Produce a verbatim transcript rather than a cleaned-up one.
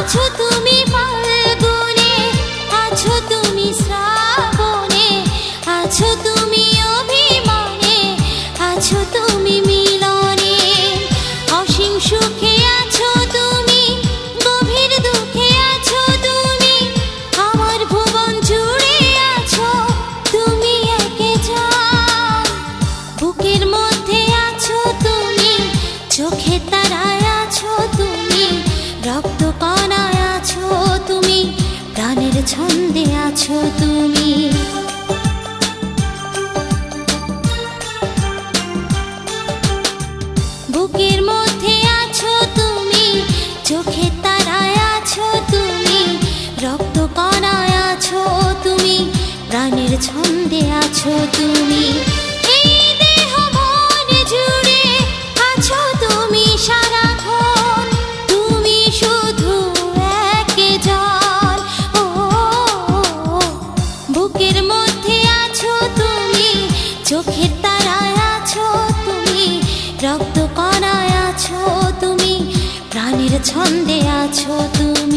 আছো তুমি ফাল্গুনে, আছো তুমি শ্রাবণে, আছো তুমি অভিমানে, আছো তুমি মিলনে। অসীম সুখে আছো তুমি, গভীর দুঃখে আছো তুমি, আমার ভুবন জুড়ে আছো তুমি একে জান। বুকের মধ্যে আছো তুমি, চোখে তারায় আছো তুমি, রক্ত কণায় আছো তুমি, প্রাণের ছন্দে আছো তুমি। বুকের মধ্যে আছো তুমি, চোখে তারায় আছো তুমি, রক্ত কণায় আছো তুমি, প্রাণের ছন্দে আছো তুমি। এই দেহ মন জুড়ে আছো তুমি সারাক্ষণ, তুমি শুধু একজন। ও বুকের মধ্যে আছো তুমি, চোখের তারায় আছো তুমি, রক্ত কণায় আছো তুমি, প্রাণের ছন্দে আছো তুমি।